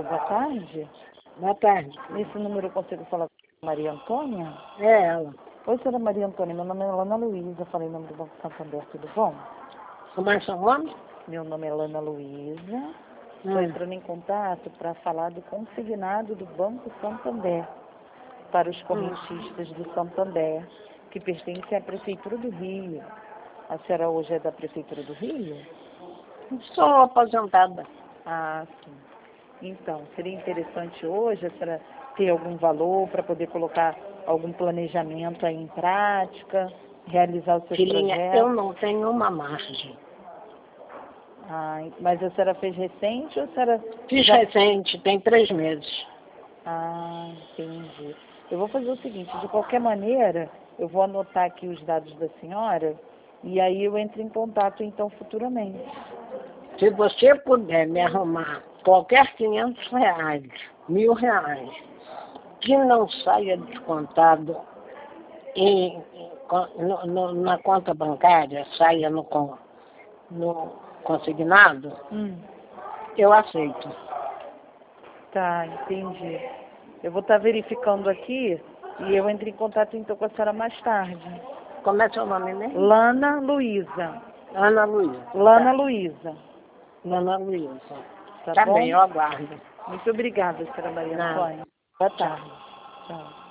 boa tarde. Boa tarde. Nesse número eu consigo falar com a Maria Antônia? É ela. Oi, senhora Maria Antônia, meu nome é Lana Luísa, falei em nome do Banco Santander, tudo bom? Como é seu nome? Meu nome é Lana Luísa, estou entrando em contato para falar do consignado do Banco Santander para os correntistas do Santander, que pertencem à Prefeitura do Rio. A senhora hoje é da Prefeitura do Rio? Sou aposentada. Ah, sim. Então, seria interessante hoje a senhora ter algum valor para poder colocar algum planejamento aí em prática, realizar os seus Filhinha, projetos? eu não tenho uma margem. Ah, mas a senhora fez recente ou a senhora... Fiz recente, tem 3 meses. Ah, entendi. Eu vou fazer o seguinte, de qualquer maneira, eu vou anotar aqui os dados da senhora e aí eu entro em contato então futuramente. Se você puder me arrumar qualquer 500 reais, 1.000 reais, que não saia descontado na conta bancária, saia no consignado, eu aceito. Tá, entendi. Eu vou estar verificando aqui e eu entro em contato então com a senhora mais tarde. Como é seu nome mesmo? Lana Luísa. Ana Luísa. Lana Tá. Luísa. Lana Luísa. Tá bom? Bem, eu aguardo. Muito obrigada, senhora Maria Nada. Antônia. Boa Tchau. tarde. Tchau.